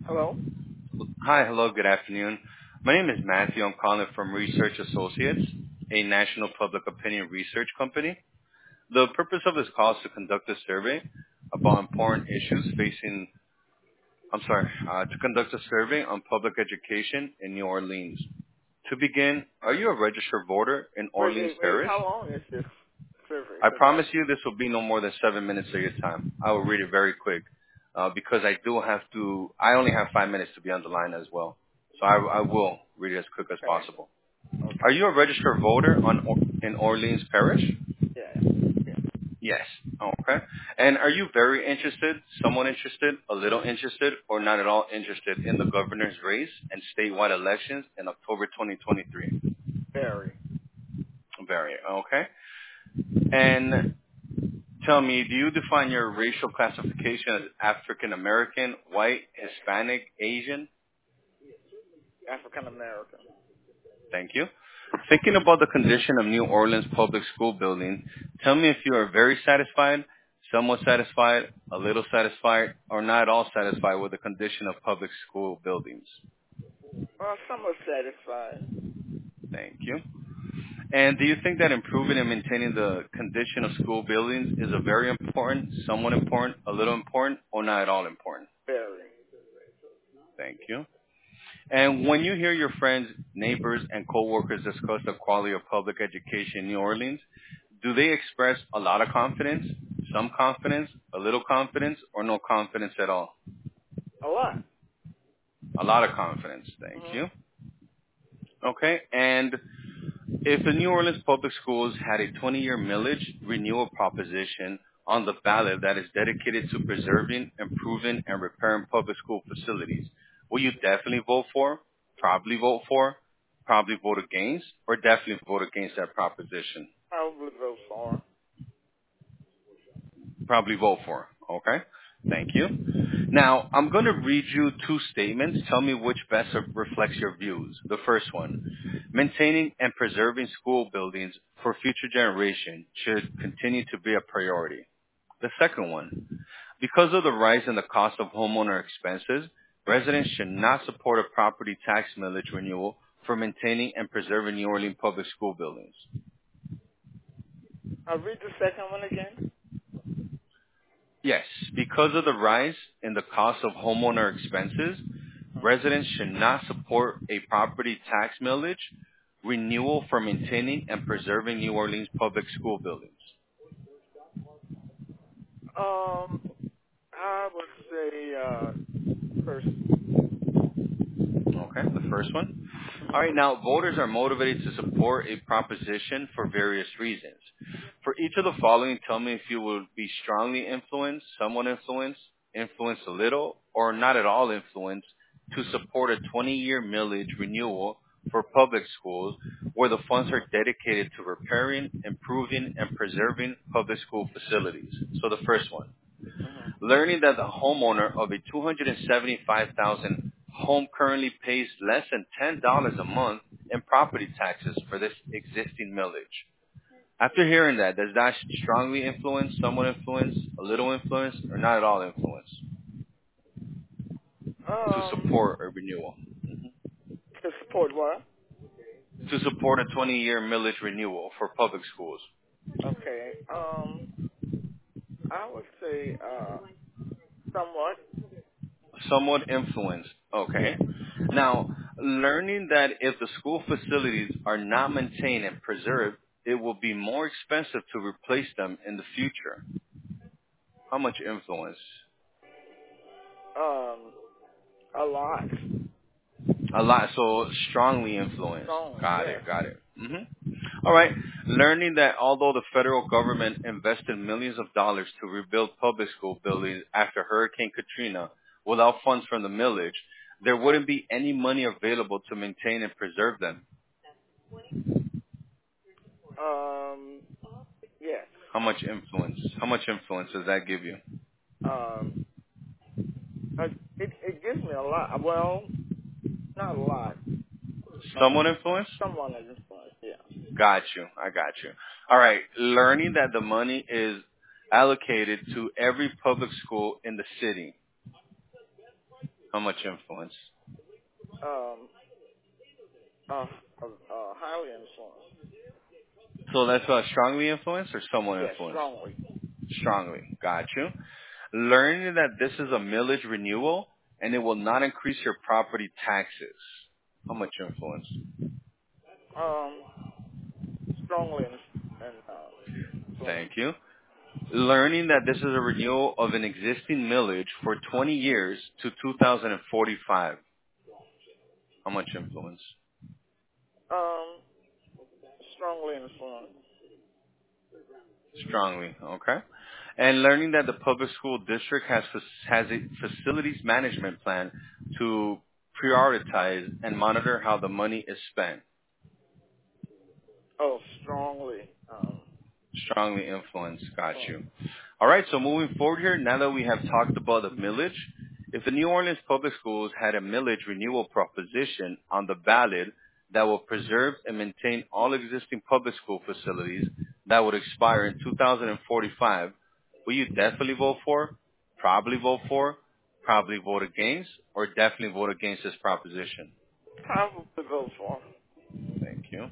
Hello? Hi, hello, good afternoon. My name is Matthew. I'm calling from Research Associates, a national public opinion research company. The purpose of this call is to conduct a survey about important issues to conduct a survey on public education in New Orleans. To begin, are you a registered voter in Orleans Wait. Parish? How long is this survey? I Because promise you this will be no more than 7 minutes of your time. I will read it very quick because I only have 5 minutes to be on the line as well. So I will read it as quick as okay. possible. Are Okay. you a registered voter in Orleans Parish? Yeah. Yeah. Yes. Okay. And are you very interested, somewhat interested, a little interested, or not at all interested in the governor's race and statewide elections in October 2023? Very. Very. Okay. And tell me, do you define your racial classification as African American, white, Hispanic, Asian? African American. Thank you. Thinking about the condition of New Orleans public school building, tell me if you are very satisfied, somewhat satisfied, a little satisfied, or not at all satisfied with the condition of public school buildings. Somewhat satisfied. Thank you. And do you think that improving and maintaining the condition of school buildings is a very important, somewhat important, a little important, or not at all important? Very. Thank you. And when you hear your friends, neighbors, and coworkers discuss the quality of public education in New Orleans, do they express a lot of confidence, some confidence, a little confidence, or no confidence at all? A lot. A lot of confidence. Thank Mhm. you. Okay. And if the New Orleans Public Schools had a 20-year millage renewal proposition on the ballot that is dedicated to preserving, improving, and repairing public school facilities, will you definitely vote for, probably vote against, or definitely vote against that proposition? Probably go far. Probably vote for. Okay. Thank you. Now, I'm going to read you two statements. Tell me which best reflects your views. The first one, maintaining and preserving school buildings for future generations should continue to be a priority. The second one, because of the rise in the cost of homeowner expenses, residents should not support a property tax millage renewal for maintaining and preserving New Orleans public school buildings. I'll read the second one again. Yes, because of the rise in the cost of homeowner expenses, residents should not support a property tax millage renewal for maintaining and preserving New Orleans public school buildings. I would say first. Okay, the first one. All right, Mhm. now voters are motivated to support a proposition for various reasons. For each of the following, tell me if you will be strongly influenced, somewhat influenced, influenced a little, or not at all influenced to support a 20-year millage renewal for public schools where the funds are dedicated to repairing, improving, and preserving public school facilities. So the first one, Mhm. learning that the homeowner of a 275,000 home currently pays less than $10 a month in property taxes for this existing millage. After hearing that, does that strongly influence, somewhat influence, a little influence, or not at all influence to Um, support a renewal? to support what? To support a 20-year millage renewal for public schools. Okay. I would say somewhat. Somewhat influenced. Okay. Yeah. Now, learning that if the school facilities are not maintained and preserved, it will be more expensive to replace them in the future. How much influence? Um, a lot. A lot. So strongly influenced. Strongly. Got it. Yes. Got it. All right. Learning that although the federal government invested millions of dollars to rebuild public school buildings after Hurricane Katrina without funds from the millage, there wouldn't be any money available to maintain and preserve them. Um, yes. How much influence? How much influence does that give you? Um, it gives me a lot. Well, not a lot. Somewhat influence? Someone has influence. Yeah. Got you. I got you. All right. Learning that the money is allocated to every public school in the city. How much influence? Um, highly influenced. So that's strongly influenced or somewhat Yes, influenced? strongly. Strongly. Got you. Learning that this is a millage renewal and it will not increase your property taxes. How much influence? Um, strongly Thank influenced. you. Learning that this is a renewal of an existing millage for 20 years to 2045. How much influence? Um, strongly influenced. Strongly. Okay. And learning that the public school district has a facilities management plan to prioritize and monitor how the money is spent. Oh, strongly. Strongly influenced. Got Influenced. you. All right. So moving forward here, now that we have talked about the millage, if the New Orleans Public Schools had a millage renewal proposition on the ballot that will preserve and maintain all existing public school facilities that would expire in 2045, will you definitely vote for, probably vote against, or definitely vote against this proposition? Probably vote for. Thank you.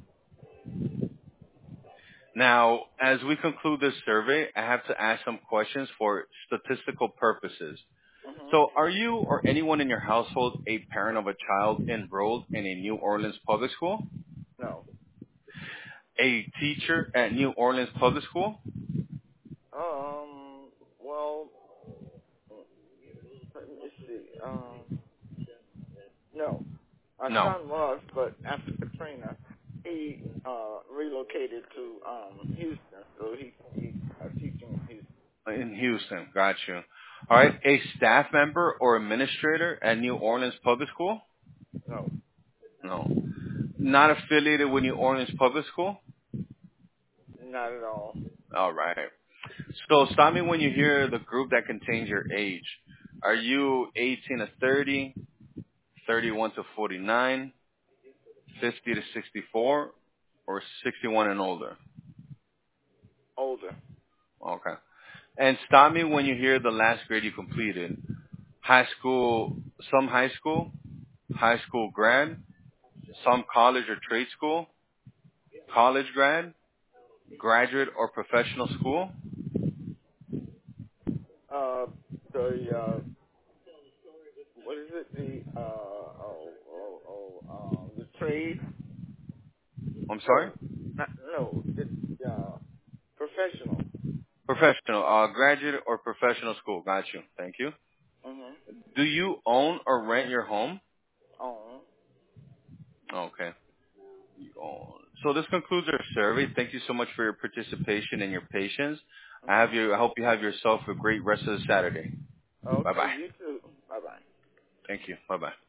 Now, as we conclude this survey, I have to ask some questions for statistical purposes. Mhm. So are you or anyone in your household a parent of a child enrolled in a New Orleans public school? No. A teacher at New Orleans public school? Well, let me see. No. My No. son was, but after Katrina, he relocated to Houston, so he teaching in Houston. In Houston. Got you. All right. A staff member or administrator at New Orleans public school? No, No. Not affiliated with New Orleans public school? not at all. All right. So stop me when you hear the group that contains your age. Are you 18 to 30, 31 to 49, 50 to 64, or 61 and older? Older. Okay. And stop me when you hear the last grade you completed. High school, some high school grad, some college or trade school, college grad, graduate or professional school. Uh, the what is it? The trade. I'm sorry? Oh, not no. It's professional. Professional, graduate or professional school. Got you. Thank you. Mhm. Do you own or rent your home? On. Okay. You own. So this concludes our survey. Thank you so much for your participation and your patience. Mhm. I hope you have yourself a great rest of the Saturday. Bye Okay. bye. You too. Bye bye. Thank you. Bye bye.